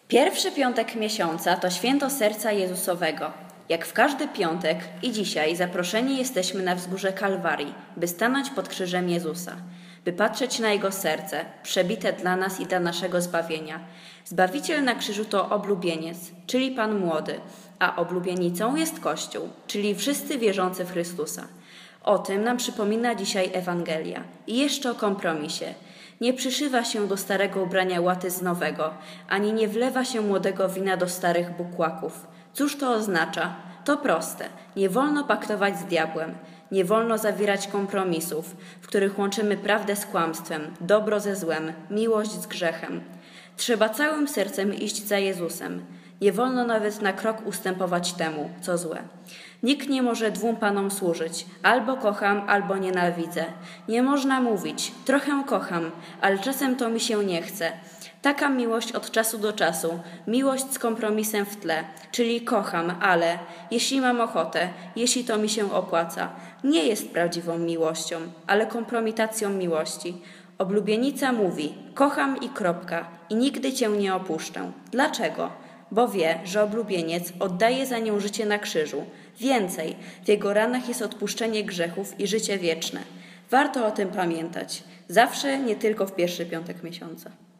Pierwszy piątek miesiąca to święto Serca Jezusowego. Jak w każdy piątek i dzisiaj zaproszeni jesteśmy na wzgórze Kalwarii, by stanąć pod krzyżem Jezusa, by patrzeć na Jego serce, przebite dla nas i dla naszego zbawienia. Zbawiciel na krzyżu to oblubieniec, czyli Pan Młody, a oblubienicą jest Kościół, czyli wszyscy wierzący w Chrystusa. O tym nam przypomina dzisiaj Ewangelia. I jeszcze o kompromisie. Nie przyszywa się do starego ubrania łaty z nowego, ani nie wlewa się młodego wina do starych bukłaków. Cóż to oznacza? To proste. Nie wolno paktować z diabłem. Nie wolno zawierać kompromisów, w których łączymy prawdę z kłamstwem, dobro ze złem, miłość z grzechem. Trzeba całym sercem iść za Jezusem. Nie wolno nawet na krok ustępować temu, co złe. Nikt nie może dwóm panom służyć. Albo kocham, albo nienawidzę. Nie można mówić, trochę kocham, ale czasem to mi się nie chce. Taka miłość od czasu do czasu, miłość z kompromisem w tle, czyli kocham, ale, jeśli mam ochotę, jeśli to mi się opłaca, nie jest prawdziwą miłością, ale kompromitacją miłości. Oblubienica mówi, kocham i kropka, i nigdy cię nie opuszczę. Dlaczego? Bo wie, że oblubieniec oddaje za nią życie na krzyżu. Więcej, w jego ranach jest odpuszczenie grzechów i życie wieczne. Warto o tym pamiętać. Zawsze, nie tylko w pierwszy piątek miesiąca.